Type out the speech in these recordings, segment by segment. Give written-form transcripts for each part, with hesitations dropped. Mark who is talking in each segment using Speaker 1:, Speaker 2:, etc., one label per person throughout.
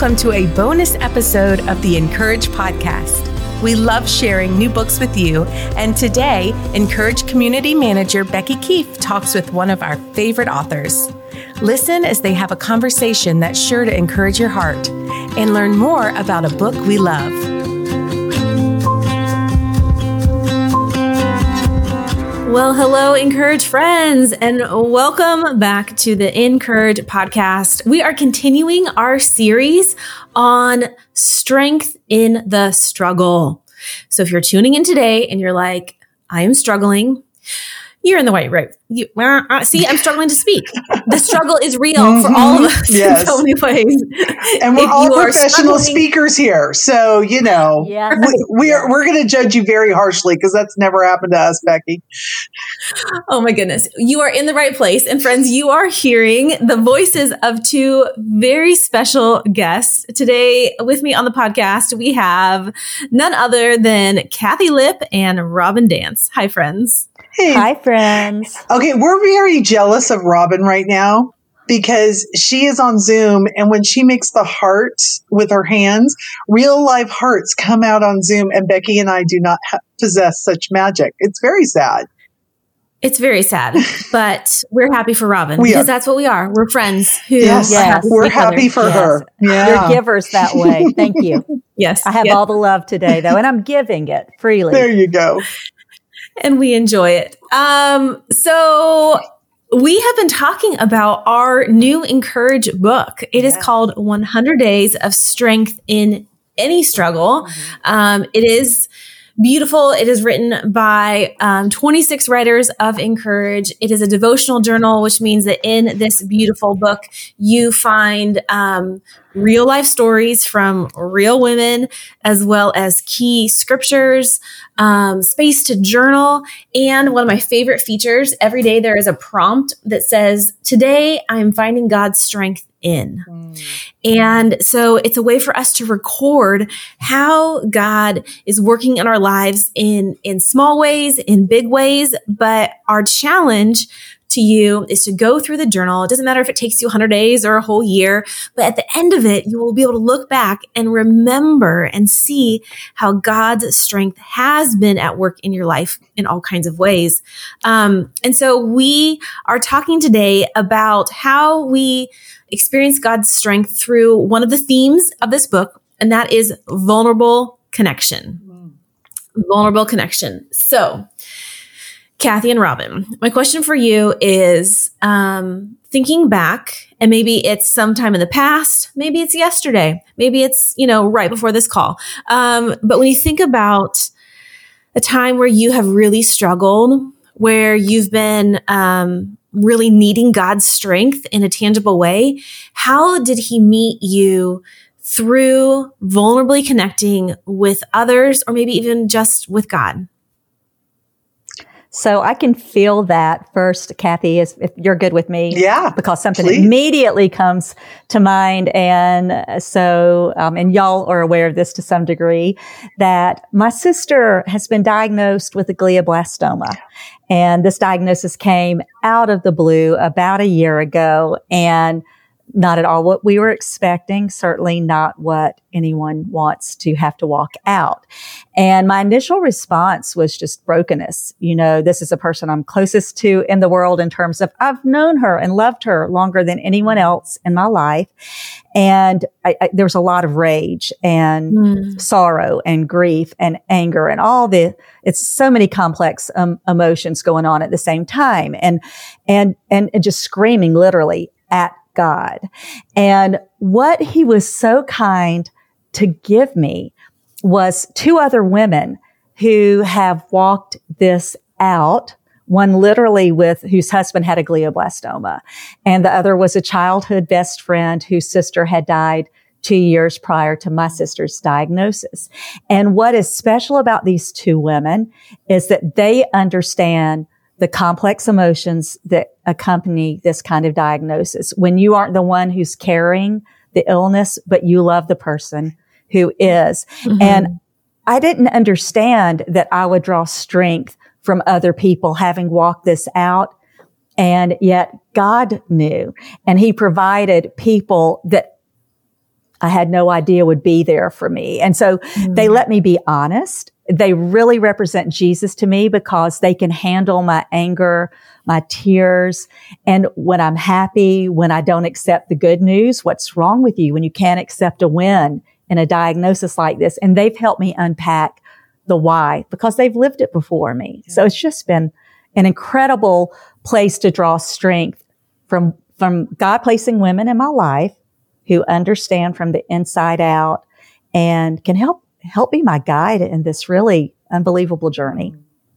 Speaker 1: welcome to a bonus episode of the Encourage podcast. We love sharing new books with you, and today, Encourage Community Manager Becky Keefe talks with one of our favorite authors. Listen as they have a conversation that's sure to encourage your heart, and learn more about a book we love. Well, hello, Encourage friends, and welcome back to the Encourage podcast. We are continuing our series on strength in the struggle. So if you're tuning in today and you're like, I am struggling, you're in the right. See, I'm struggling to speak. The struggle is real for all of us in so many ways.
Speaker 2: And we're all professional speakers here. So, you know, we're going to judge you very harshly because that's never happened to us, Becky.
Speaker 1: Oh my goodness. You are in the right place. And friends, you are hearing the voices of two very special guests. Today with me on the podcast, we have none other than Kathy Lipp and Robin Dance. Hi, friends.
Speaker 3: Hey. Hi, friends.
Speaker 2: Okay, we're very jealous of Robin right now because she is on Zoom, and when she makes the heart with her hands, real live hearts come out on Zoom, and Becky and I do not possess such magic. It's very sad.
Speaker 1: It's very sad, but we're happy for Robin because that's what we are. We're friends who
Speaker 2: we're happy for her.
Speaker 3: Yeah. You're givers that way. Thank you.
Speaker 1: Yes.
Speaker 3: I have all the love today, though, and I'm giving it freely.
Speaker 2: There you go.
Speaker 1: And we enjoy it. So we have been talking about our new Encourage book. It is called 100 Days of Strength in Any Struggle. It is beautiful. It is written by 26 writers of Encourage. It is a devotional journal, which means that in this beautiful book, you find real life stories from real women, as well as key scriptures, space to journal. And one of my favorite features, every day there is a prompt that says, today I'm finding God's strength in. And so it's a way for us to record how God is working in our lives in small ways, in big ways. But our challenge to you is to go through the journal. It doesn't matter if it takes you 100 days or a whole year, but at the end of it, you will be able to look back and remember and see how God's strength has been at work in your life in all kinds of ways. And so we are talking today about how we experience God's strength through one of the themes of this book, and that is vulnerable connection. Vulnerable connection. So, Kathy and Robin, my question for you is, thinking back, and maybe it's sometime in the past, maybe it's yesterday, maybe it's, right before this call. But when you think about a time where you have really struggled, where you've been, really needing God's strength in a tangible way, how did he meet you through vulnerably connecting with others, or maybe even just with God?
Speaker 3: So I can feel that first, Kathy, if you're good with me.
Speaker 2: Yeah.
Speaker 3: Because something immediately comes to mind. And so, and y'all are aware of this to some degree, that my sister has been diagnosed with a glioblastoma. And this diagnosis came out of the blue about a year ago, and not at all what we were expecting, certainly not what anyone wants to have to walk out. And my initial response was just brokenness. This is a person I'm closest to in the world in terms of I've known her and loved her longer than anyone else in my life. And there was a lot of rage and sorrow and grief and anger and it's so many complex emotions going on at the same time. And just screaming literally at God. And what he was so kind to give me was two other women who have walked this out. One literally whose husband had a glioblastoma, and the other was a childhood best friend whose sister had died 2 years prior to my sister's diagnosis. And what is special about these two women is that they understand the complex emotions that accompany this kind of diagnosis. When you aren't the one who's carrying the illness, but you love the person who is. And I didn't understand that I would draw strength from other people having walked this out. And yet God knew, and he provided people that I had no idea would be there for me. And so they let me be honest. They really represent Jesus to me because they can handle my anger, my tears. And when I'm happy, when I don't accept the good news, what's wrong with you when you can't accept a win in a diagnosis like this? And they've helped me unpack the why because they've lived it before me. Yeah. So it's just been an incredible place to draw strength from God placing women in my life who understand from the inside out and can help be my guide in this really unbelievable journey.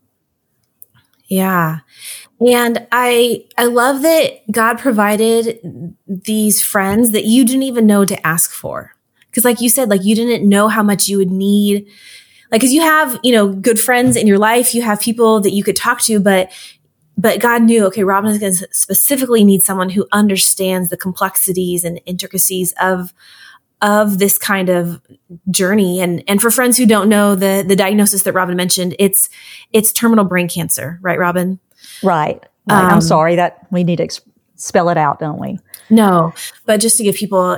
Speaker 1: Yeah. And I love that God provided these friends that you didn't even know to ask for. Because like you said, like you didn't know how much you would need. Like, cause you have, good friends in your life, you have people that you could talk to, but God knew, okay, Robin is going to specifically need someone who understands the complexities and intricacies of this kind of journey. And for friends who don't know the diagnosis that Robin mentioned, it's terminal brain cancer, right, Robin?
Speaker 3: Right. I'm sorry that we need to spell it out, don't we?
Speaker 1: No, but just to give people,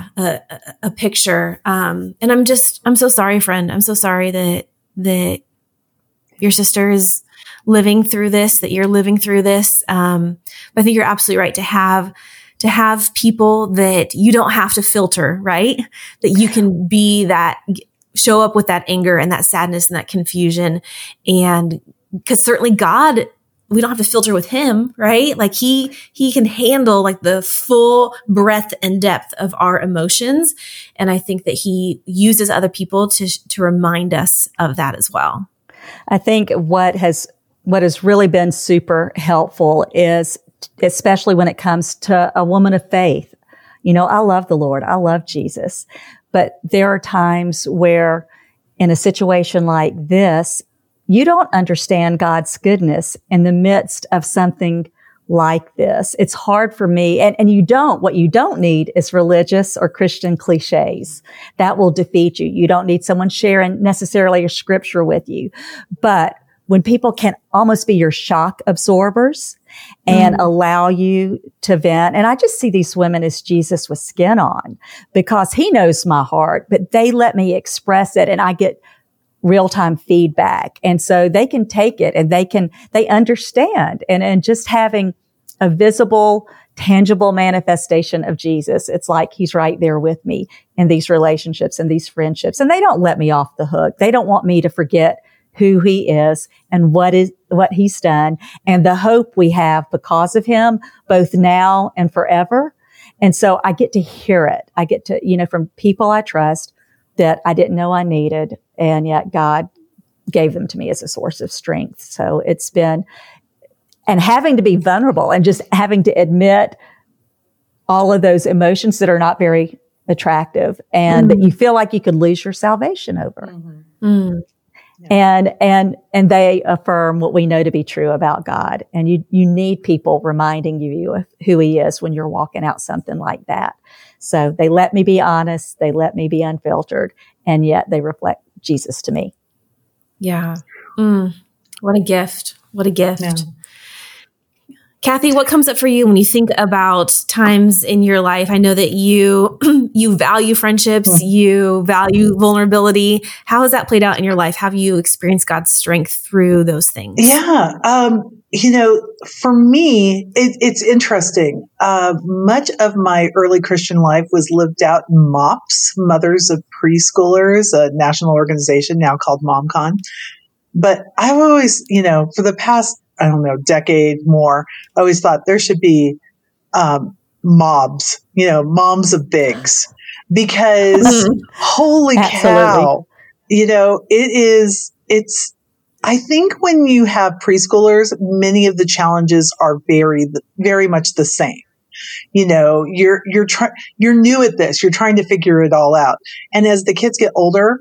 Speaker 1: a picture. And I'm so sorry, friend. I'm so sorry that your sister is living through this, that you're living through this. But I think you're absolutely right to have people that you don't have to filter, right? That you can be that, show up with that anger and that sadness and that confusion. And because certainly God, we don't have to filter with him, right? Like he can handle like the full breadth and depth of our emotions. And I think that he uses other people to remind us of that as well.
Speaker 3: I think what has really been super helpful is, especially when it comes to a woman of faith. I love the Lord. I love Jesus. But there are times where in a situation like this, you don't understand God's goodness in the midst of something like this. It's hard for me. And what you don't need is religious or Christian cliches. That will defeat you. You don't need someone sharing necessarily a scripture with you. But when people can almost be your shock absorbers and allow you to vent. And I just see these women as Jesus with skin on because he knows my heart, but they let me express it and I get real-time feedback. And so they can take it and they understand. And just having a visible, tangible manifestation of Jesus, it's like he's right there with me in these relationships and these friendships. And they don't let me off the hook. They don't want me to forget who he is and what he's done and the hope we have because of him, both now and forever. And so I get to hear it. I get to, from people I trust that I didn't know I needed. And yet God gave them to me as a source of strength. So it's been, and having to be vulnerable and just having to admit all of those emotions that are not very attractive and that you feel like you could lose your salvation over. And they affirm what we know to be true about God. And you need people reminding you of who he is when you're walking out something like that. So they let me be honest. They let me be unfiltered. And yet they reflect Jesus to me.
Speaker 1: Yeah. What a gift. What a gift. Yeah. Kathy, what comes up for you when you think about times in your life? I know that you value friendships, you value vulnerability. How has that played out in your life? Have you experienced God's strength through those things?
Speaker 2: Yeah. For me, it's interesting. Much of my early Christian life was lived out in MOPS, Mothers of Preschoolers, a national organization now called MomCon. But I've always, for the past, decade more, I always thought there should be mobs, moms of bigs, because holy cow, I think when you have preschoolers, many of the challenges are very, very much the same. You're new at this, you're trying to figure it all out. And as the kids get older,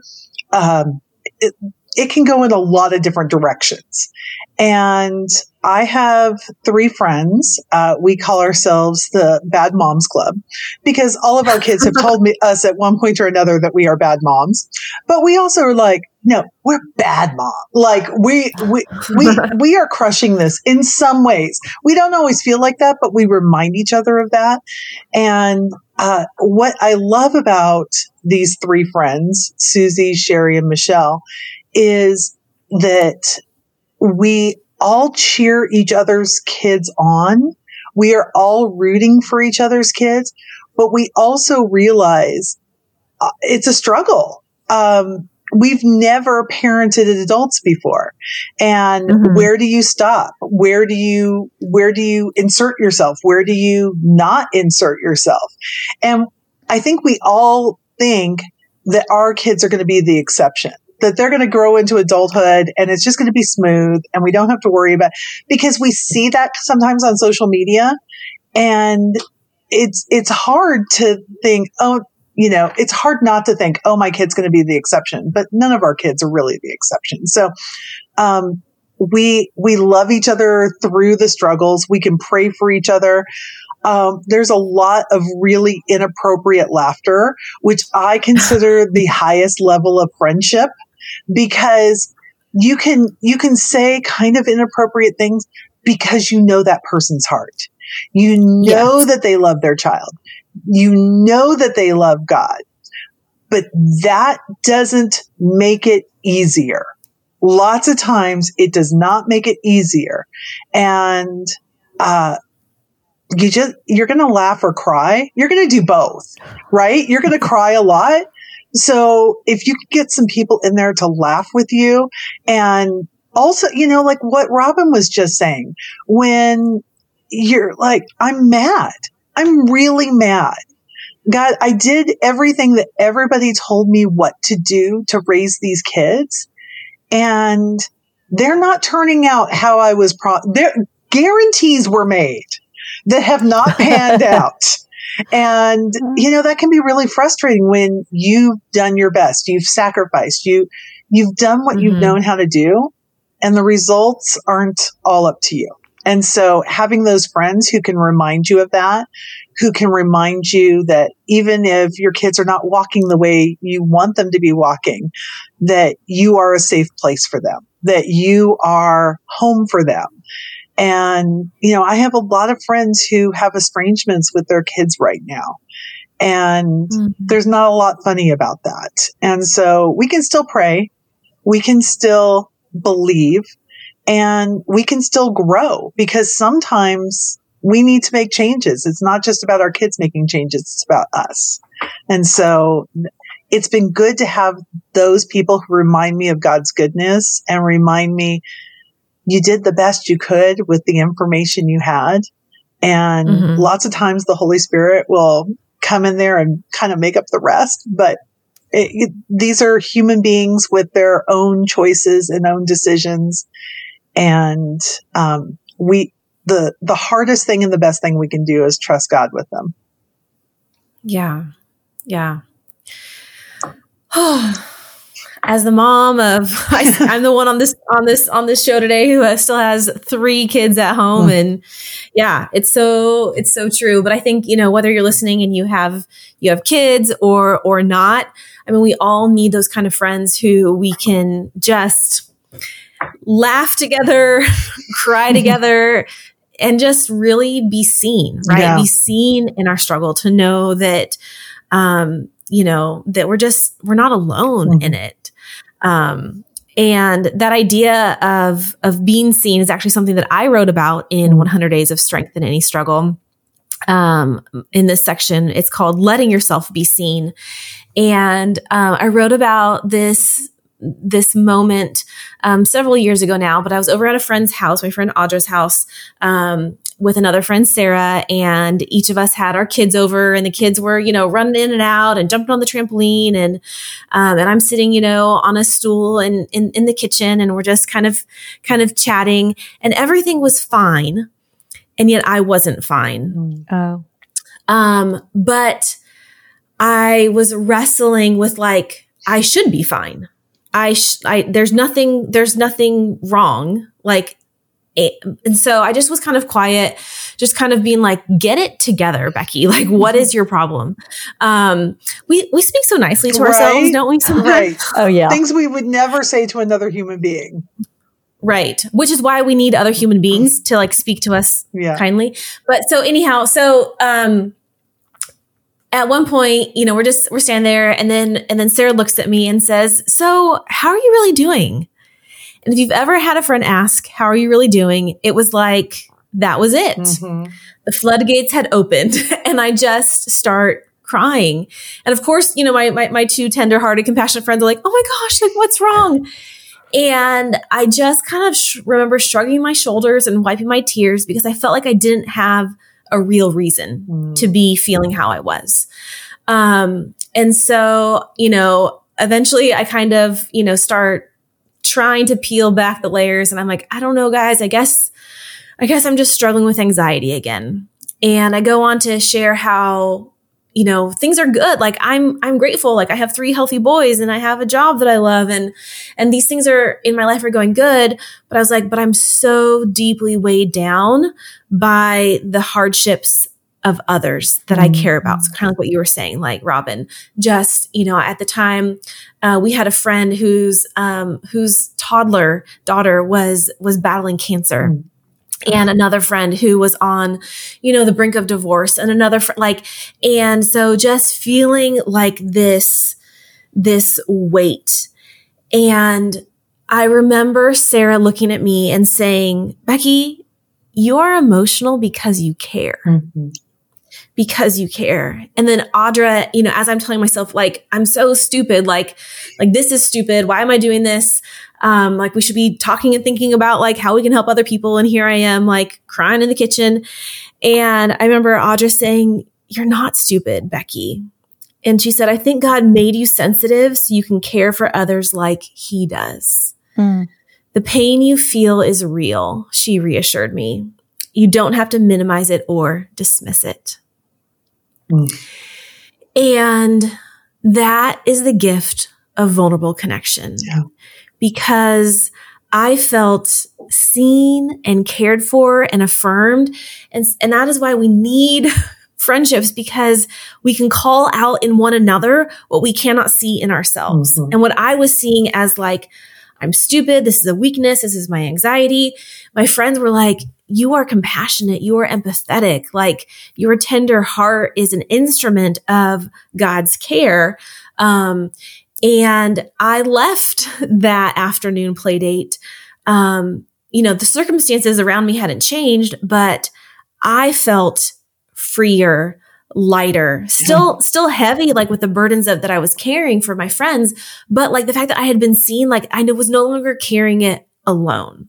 Speaker 2: it can go in a lot of different directions. And I have 3 friends. We call ourselves the Bad Moms Club because all of our kids have told us at one point or another that we are bad moms. But we also are like, no, we're bad mom. Like we are crushing this in some ways. We don't always feel like that, but we remind each other of that. And what I love about these three friends, Susie, Sherry, and Michelle, is that we all cheer each other's kids on. We are all rooting for each other's kids, but we also realize it's a struggle. We've never parented adults before. And where do you stop? Where do you insert yourself? Where do you not insert yourself? And I think we all think that our kids are going to be the exception, that they're going to grow into adulthood and it's just going to be smooth and we don't have to worry about, because we see that sometimes on social media, and it's hard to think, it's hard not to think, oh, my kid's going to be the exception, but none of our kids are really the exception. So, we love each other through the struggles. We can pray for each other. There's a lot of really inappropriate laughter, which I consider the highest level of friendship, because you can say kind of inappropriate things because you know that person's heart. You know that they love their child. You know that they love God, but that doesn't make it easier. Lots of times it does not make it easier. And, you're going to laugh or cry. You're going to do both, right? You're going to cry a lot. So if you could get some people in there to laugh with you, and also, like what Robin was just saying, when you're like, I'm mad. I'm really mad. God, I did everything that everybody told me what to do to raise these kids, and they're not turning out how I was their guarantees were made that have not panned out. And, that can be really frustrating when you've done your best. You've sacrificed. You've done what you've known how to do, and the results aren't all up to you. And so having those friends who can remind you of that, who can remind you that even if your kids are not walking the way you want them to be walking, that you are a safe place for them, that you are home for them. And, I have a lot of friends who have estrangements with their kids right now. And there's not a lot funny about that. And so we can still pray. We can still believe. And we can still grow, because sometimes we need to make changes. It's not just about our kids making changes. It's about us. And so it's been good to have those people who remind me of God's goodness and remind me you did the best you could with the information you had. And lots of times the Holy Spirit will come in there and kind of make up the rest. But these are human beings with their own choices and own decisions. And the hardest thing and the best thing we can do is trust God with them. Yeah.
Speaker 1: Yeah. As the mom of, I'm the one on this show today who still has 3 kids at home. And yeah, it's so true. But I think, whether you're listening and you have kids or not, I mean, we all need those kind of friends who we can just laugh together, cry together, and just really be seen, right? Yeah. Be seen in our struggle, to know that, that we're not alone in it. And that idea of being seen is actually something that I wrote about in 100 Days of Strength in Any Struggle. In this section, it's called Letting Yourself Be Seen. And, I wrote about this moment, several years ago now, but I was over at a friend's house, my friend Audra's house, with another friend, Sarah, and each of us had our kids over, and the kids were, running in and out and jumping on the trampoline. And I'm sitting, on a stool in the kitchen, and we're just kind of chatting, and everything was fine. And yet I wasn't fine.
Speaker 3: Oh.
Speaker 1: But I was wrestling with I should be fine. There's nothing wrong. And so I just was kind of quiet, just kind of being like, get it together, Becky. Like, what is your problem? We speak so nicely to ourselves, don't we? Sometimes?
Speaker 2: Right.
Speaker 3: Oh, yeah.
Speaker 2: Things we would never say to another human being.
Speaker 1: Right. Which is why we need other human beings to like speak to us kindly. But so anyhow, at one point, you know, we're standing there and then Sarah looks at me and says, so how are you really doing? And if you've ever had a friend ask, how are you really doing? It was like, that was it. Mm-hmm. The floodgates had opened and I just start crying. And of course, you know, my two tender-hearted, compassionate friends are like, oh my gosh, like what's wrong? And I just kind of remember shrugging my shoulders and wiping my tears because I felt like I didn't have a real reason to be feeling how I was. And so, you know, eventually I kind of, you know, start trying to peel back the layers. And I'm like, I don't know, guys, I guess I'm just struggling with anxiety again. And I go on to share how, you know, things are good. Like I'm grateful. Like I have 3 healthy boys and I have a job that I love. And these things are in my life are going good. But I was like, but I'm so deeply weighed down by the hardships of others that I care about. So kind of like what you were saying, like Robin, just, you know, at the time, we had a friend whose toddler daughter was battling cancer. And another friend who was on, you know, the brink of divorce, and another and so just feeling like this weight. And I remember Sarah looking at me and saying, Becky, you are emotional because you care. Mm-hmm. Because you care. And then Audra, you know, as I'm telling myself, like, I'm so stupid, like this is stupid. Why am I doing this? Like we should be talking and thinking about like how we can help other people. And here I am like crying in the kitchen. And I remember Audra saying, you're not stupid, Becky. And she said, I think God made you sensitive so you can care for others like he does. Mm. The pain you feel is real, she reassured me. You don't have to minimize it or dismiss it. And that is the gift of vulnerable connection, because I felt seen and cared for and affirmed. And that is why we need friendships, because we can call out in one another what we cannot see in ourselves. Mm-hmm. And what I was seeing as like, I'm stupid, this is a weakness, this is my anxiety. My friends were like, you are compassionate, you are empathetic, like your tender heart is an instrument of God's care. And I left that afternoon play date. You know, the circumstances around me hadn't changed, but I felt freer, lighter, still heavy, like with the burdens that I was carrying for my friends. But like the fact that I had been seen, like I was no longer carrying it alone.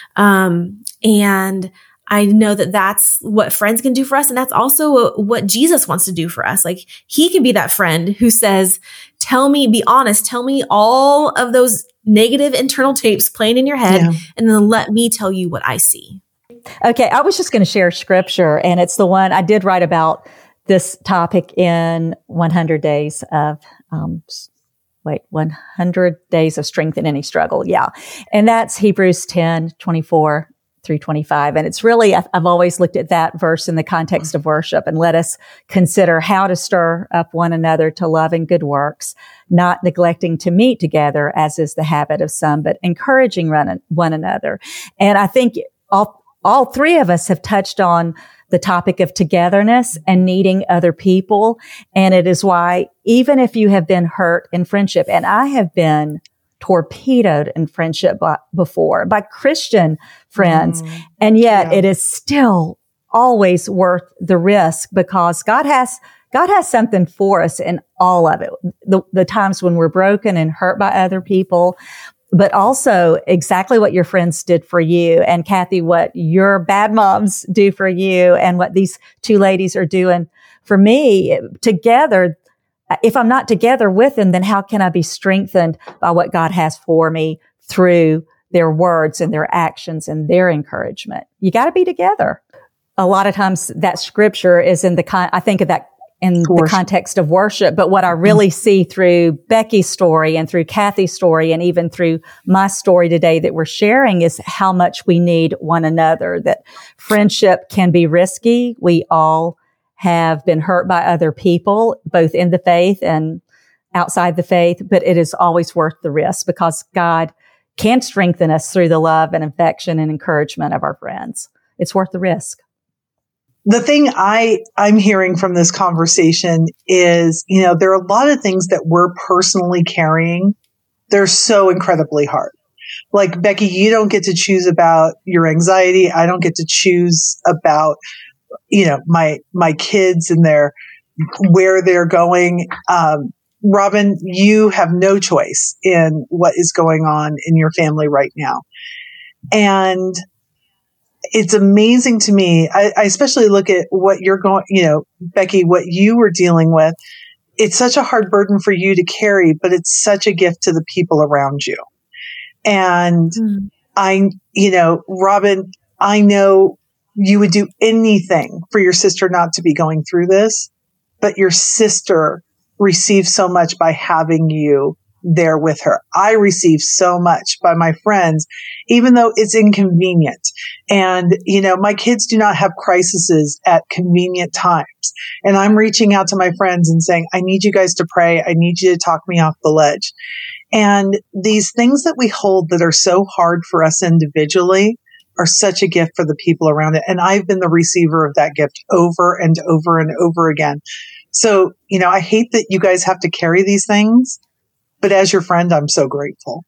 Speaker 1: And I know that that's what friends can do for us. And that's also what Jesus wants to do for us. Like he can be that friend who says, be honest, tell me all of those negative internal tapes playing in your head, and then let me tell you what I see.
Speaker 3: Okay. I was just going to share scripture, and it's the one I did write about this topic in 100 days of, 100 days of strength in any struggle. Yeah. And that's Hebrews 10:24 through 25. And it's really, I've always looked at that verse in the context of worship, and let us consider how to stir up one another to love and good works, not neglecting to meet together as is the habit of some, but encouraging one another. And I think all 3 of us have touched on the topic of togetherness and needing other people. And it is why, even if you have been hurt in friendship, and I have been torpedoed in friendship before by Christian friends, and yet it is still always worth the risk, because God has something for us in all of it. The times when we're broken and hurt by other people, but also exactly what your friends did for you. And Kathy, what your bad moms do for you, and what these 2 ladies are doing for me together. If I'm not together with them, then how can I be strengthened by what God has for me through their words and their actions and their encouragement? You got to be together. A lot of times that scripture is I think of that in the context of worship. But what I really see through Becky's story and through Kathy's story and even through my story today that we're sharing is how much we need one another, that friendship can be risky. We all have been hurt by other people, both in the faith and outside the faith, but it is always worth the risk because God can strengthen us through the love and affection and encouragement of our friends. It's worth the risk.
Speaker 2: The thing I'm hearing from this conversation is, there are a lot of things that we're personally carrying. They're so incredibly hard. Like, Becky, you don't get to choose about your anxiety. I don't get to choose about, my kids and where they're going. Robin, you have no choice in what is going on in your family right now. And it's amazing to me. I especially look at what you're going, Becky, what you were dealing with. It's such a hard burden for you to carry, but it's such a gift to the people around you. And Robin, I know you would do anything for your sister not to be going through this, but your sister receives so much by having you there with her. I receive so much by my friends, even though it's inconvenient. And, my kids do not have crises at convenient times. And I'm reaching out to my friends and saying, I need you guys to pray. I need you to talk me off the ledge. And these things that we hold that are so hard for us individually are such a gift for the people around it. And I've been the receiver of that gift over and over and over again. So, I hate that you guys have to carry these things, but as your friend, I'm so grateful.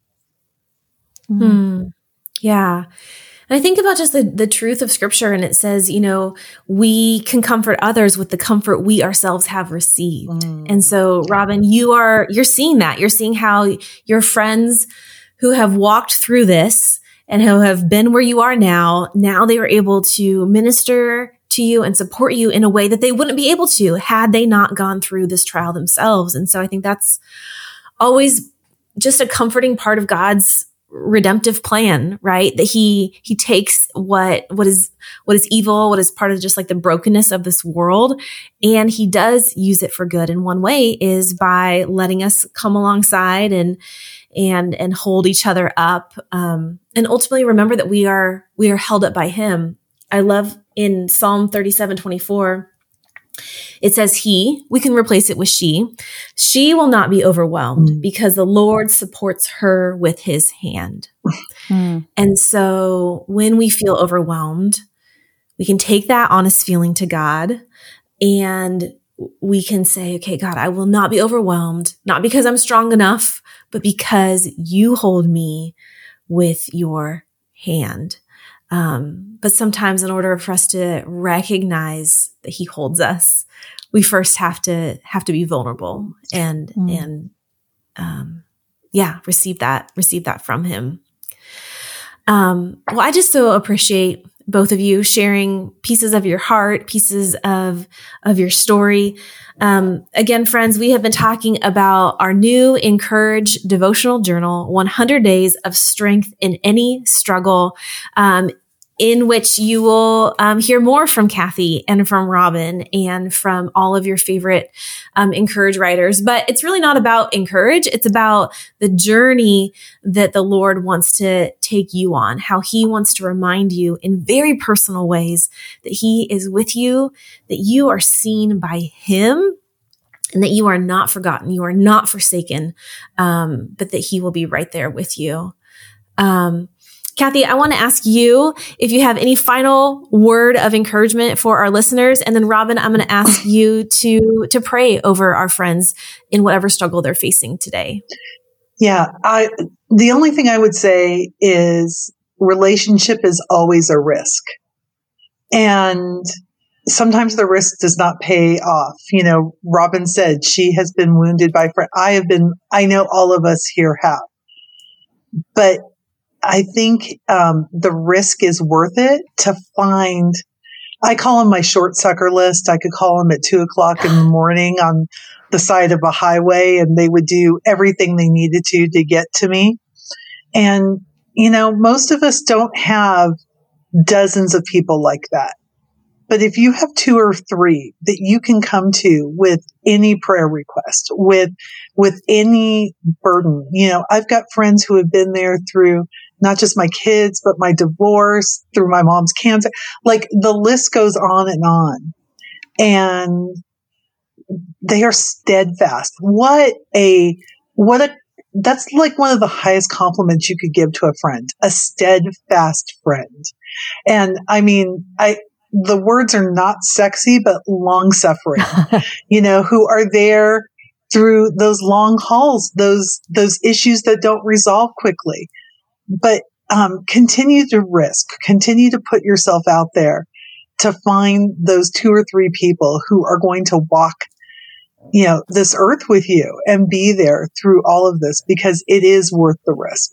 Speaker 1: Yeah. And I think about just the truth of scripture, and it says, we can comfort others with the comfort we ourselves have received. And so, Robin, you're seeing that. You're seeing how your friends who have walked through this and who have been where you are now they are able to minister to you and support you in a way that they wouldn't be able to had they not gone through this trial themselves. And so I think that's always just a comforting part of God's redemptive plan, right? That he takes what is evil, what is part of just like the brokenness of this world, and he does use it for good. And one way is by letting us come alongside and hold each other up, and ultimately remember that we are held up by him. I love in Psalm 37:24, it says we can replace it with she will not be overwhelmed because the Lord supports her with his hand. And so when we feel overwhelmed, we can take that honest feeling to God and we can say, okay, God, I will not be overwhelmed, not because I'm strong enough, but because you hold me with your hand. But sometimes in order for us to recognize that he holds us, we first have to be vulnerable and receive that from him. Well, I just so appreciate both of you sharing pieces of your heart, pieces of your story. Again, friends, we have been talking about our new Encourage devotional journal, 100 Days of Strength in Any Struggle, in which you will hear more from Kathy and from Robin and from all of your favorite Encourage writers. But it's really not about Encourage. It's about the journey that the Lord wants to take you on, how he wants to remind you in very personal ways that he is with you, that you are seen by him, and that you are not forgotten, you are not forsaken, but that he will be right there with you. Kathy, I want to ask you if you have any final word of encouragement for our listeners. And then Robin, I'm going to ask you to pray over our friends in whatever struggle they're facing today.
Speaker 2: Yeah. The only thing I would say is relationship is always a risk. And sometimes the risk does not pay off. Robin said she has been wounded by friends. I know all of us here have, but I think the risk is worth it to find. I call them my short sucker list. I could call them at 2:00 in the morning on the side of a highway, and they would do everything they needed to get to me. And, most of us don't have dozens of people like that. But if you have 2 or 3 that you can come to with any prayer request, with any burden, I've got friends who have been there through not just my kids, but my divorce, through my mom's cancer. Like the list goes on. And they are steadfast. That's like one of the highest compliments you could give to a friend, a steadfast friend. And I mean, the words are not sexy, but long suffering, who are there through those long hauls, those issues that don't resolve quickly, but, continue to put yourself out there to find those 2 or 3 people who are going to walk, this earth with you and be there through all of this, because it is worth the risk.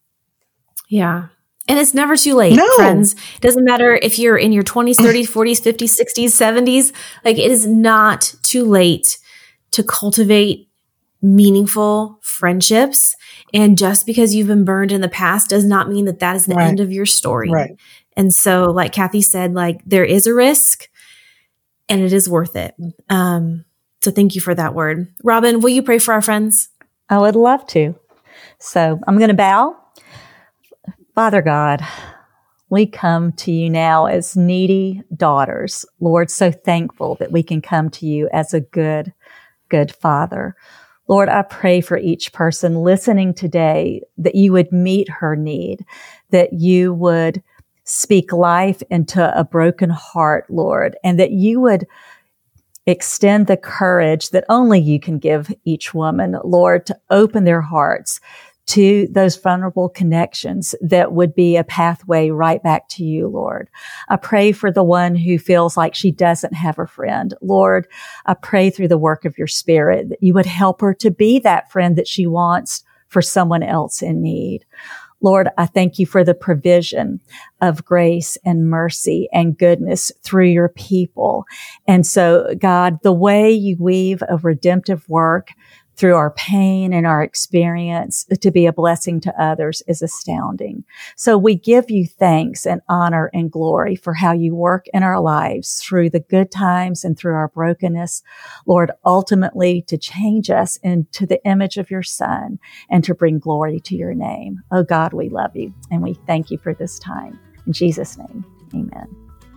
Speaker 1: Yeah. And it's never too late, friends. It doesn't matter if you're in your 20s, 30s, 40s, 50s, 60s, 70s. Like, it is not too late to cultivate meaningful friendships. And just because you've been burned in the past does not mean that is the end of your story.
Speaker 2: Right.
Speaker 1: And so, like Kathy said, like, there is a risk and it is worth it. So thank you for that word. Robin, will you pray for our friends?
Speaker 3: I would love to. So I'm going to bow. Father God, we come to you now as needy daughters. Lord, so thankful that we can come to you as a good Father. Lord, I pray for each person listening today that you would meet her need, that you would speak life into a broken heart, Lord, and that you would extend the courage that only you can give each woman, Lord, to open their hearts to those vulnerable connections that would be a pathway right back to you, Lord. I pray for the one who feels like she doesn't have a friend. Lord, I pray through the work of your Spirit that you would help her to be that friend that she wants for someone else in need. Lord, I thank you for the provision of grace and mercy and goodness through your people. And so, God, the way you weave a redemptive work through our pain and our experience to be a blessing to others is astounding. So we give you thanks and honor and glory for how you work in our lives through the good times and through our brokenness, Lord, ultimately to change us into the image of your Son and to bring glory to your name. Oh God, we love you and we thank you for this time. In Jesus' name, amen.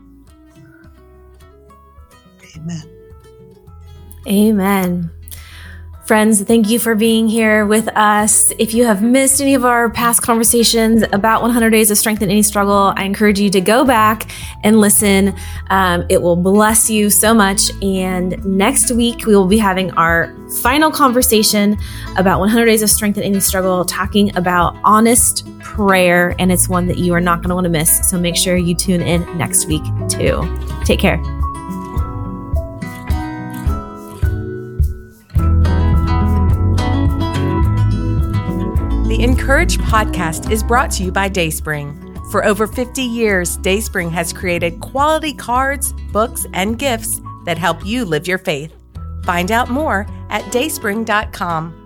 Speaker 2: Amen.
Speaker 1: Amen. Friends, thank you for being here with us. If you have missed any of our past conversations about 100 Days of Strength in Any Struggle, I encourage you to go back and listen. It will bless you so much. And next week, we will be having our final conversation about 100 Days of Strength in Any Struggle, talking about honest prayer. And it's one that you are not going to want to miss. So make sure you tune in next week too. Take care.
Speaker 4: The Encourage podcast is brought to you by Dayspring. For over 50 years, Dayspring has created quality cards, books, and gifts that help you live your faith. Find out more at dayspring.com.